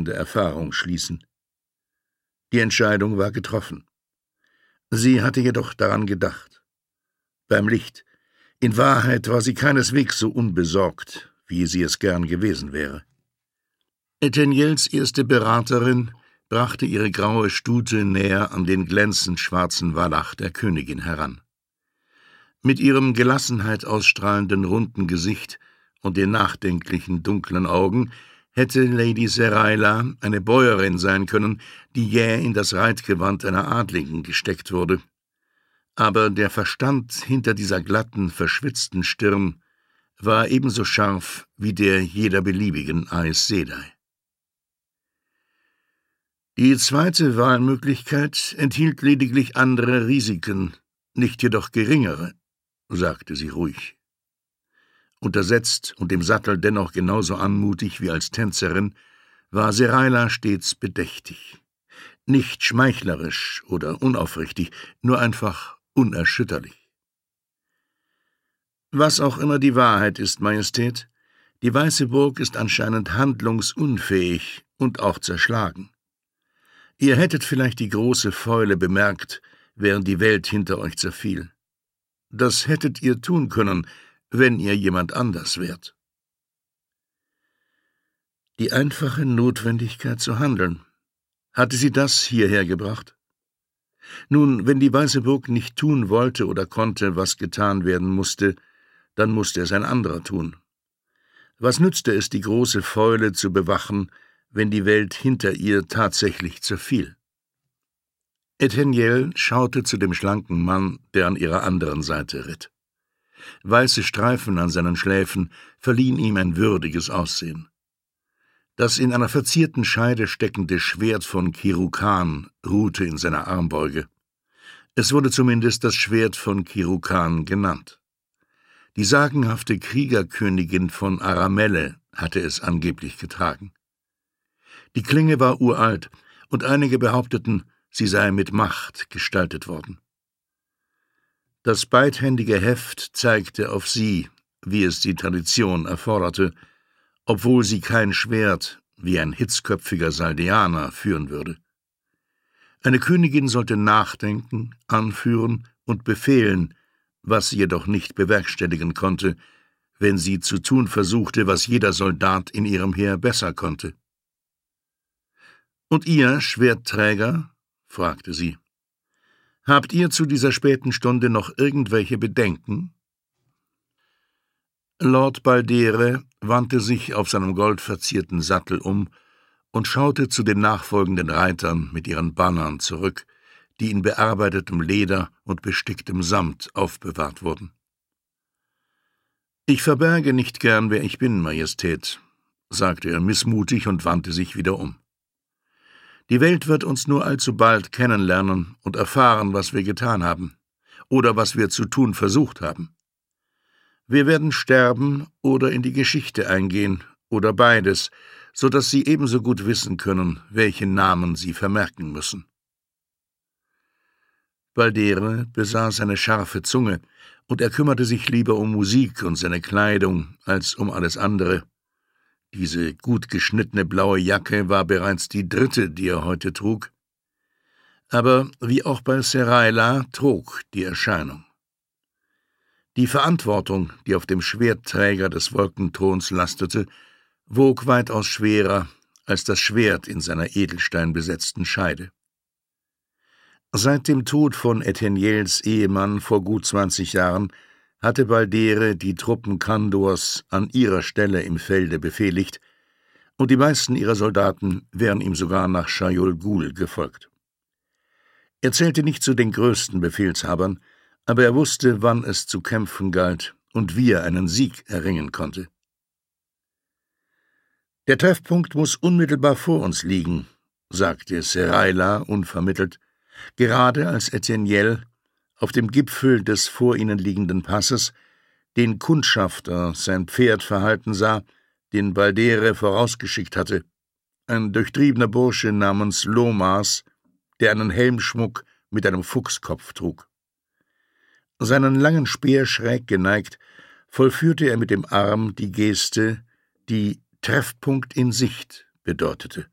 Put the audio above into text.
Erfahrung schließen. Die Entscheidung war getroffen. Sie hatte jedoch daran gedacht. Beim Licht. In Wahrheit war sie keineswegs so unbesorgt, wie sie es gern gewesen wäre. Etheniels erste Beraterin brachte ihre graue Stute näher an den glänzend schwarzen Wallach der Königin heran. Mit ihrem Gelassenheit ausstrahlenden runden Gesicht und den nachdenklichen dunklen Augen hätte Lady Seraila eine Bäuerin sein können, die jäh in das Reitgewand einer Adligen gesteckt wurde. Aber der Verstand hinter dieser glatten, verschwitzten Stirn war ebenso scharf wie der jeder beliebigen Aes Sedai. Die zweite Wahlmöglichkeit enthielt lediglich andere Risiken, nicht jedoch geringere, sagte sie ruhig. Untersetzt und im Sattel dennoch genauso anmutig wie als Tänzerin, war Seraila stets bedächtig. Nicht schmeichlerisch oder unaufrichtig, nur einfach unerschütterlich. Was auch immer die Wahrheit ist, Majestät, die Weiße Burg ist anscheinend handlungsunfähig und auch zerschlagen. Ihr hättet vielleicht die große Fäule bemerkt, während die Welt hinter euch zerfiel. Das hättet ihr tun können, wenn ihr jemand anders wärt. Die einfache Notwendigkeit zu handeln, hatte sie das hierher gebracht? Nun, wenn die Weiße Burg nicht tun wollte oder konnte, was getan werden musste, dann musste es ein anderer tun. Was nützte es, die große Fäule zu bewachen, wenn die Welt hinter ihr tatsächlich zerfiel? Etheniel schaute zu dem schlanken Mann, der an ihrer anderen Seite ritt. Weiße Streifen an seinen Schläfen verliehen ihm ein würdiges Aussehen. Das in einer verzierten Scheide steckende Schwert von Kirukan ruhte in seiner Armbeuge. Es wurde zumindest das Schwert von Kirukan genannt. Die sagenhafte Kriegerkönigin von Aramelle hatte es angeblich getragen. Die Klinge war uralt, und einige behaupteten, sie sei mit Macht gestaltet worden. Das beidhändige Heft zeigte auf sie, wie es die Tradition erforderte, obwohl sie kein Schwert, wie ein hitzköpfiger Saldeaner, führen würde. Eine Königin sollte nachdenken, anführen und befehlen, was sie jedoch nicht bewerkstelligen konnte, wenn sie zu tun versuchte, was jeder Soldat in ihrem Heer besser konnte. »Und ihr, Schwertträger?« fragte sie. »Habt ihr zu dieser späten Stunde noch irgendwelche Bedenken?« Lord Baldere wandte sich auf seinem goldverzierten Sattel um und schaute zu den nachfolgenden Reitern mit ihren Bannern zurück, die in bearbeitetem Leder und besticktem Samt aufbewahrt wurden. »Ich verberge nicht gern, wer ich bin, Majestät«, sagte er missmutig und wandte sich wieder um. »Die Welt wird uns nur allzu bald kennenlernen und erfahren, was wir getan haben oder was wir zu tun versucht haben. Wir werden sterben oder in die Geschichte eingehen oder beides, so dass Sie ebenso gut wissen können, welche Namen Sie vermerken müssen.« Baldere besaß eine scharfe Zunge, und er kümmerte sich lieber um Musik und seine Kleidung als um alles andere. Diese gut geschnittene blaue Jacke war bereits die dritte, die er heute trug. Aber wie auch bei Seraila trug die Erscheinung. Die Verantwortung, die auf dem Schwertträger des Wolkenthrons lastete, wog weitaus schwerer als das Schwert in seiner edelsteinbesetzten Scheide. Seit dem Tod von Etheniels Ehemann vor gut 20 Jahren hatte Baldere die Truppen Kandors an ihrer Stelle im Felde befehligt, und die meisten ihrer Soldaten wären ihm sogar nach Shayol Ghul gefolgt. Er zählte nicht zu den größten Befehlshabern, aber er wusste, wann es zu kämpfen galt und wie er einen Sieg erringen konnte. »Der Treffpunkt muss unmittelbar vor uns liegen«, sagte Seraila unvermittelt, gerade als Etheniel auf dem Gipfel des vor ihnen liegenden Passes den Kundschafter sein Pferd verhalten sah, den Baldere vorausgeschickt hatte, ein durchtriebener Bursche namens Lomas, der einen Helmschmuck mit einem Fuchskopf trug. Seinen langen Speer schräg geneigt, vollführte er mit dem Arm die Geste, die »Treffpunkt in Sicht« bedeutete.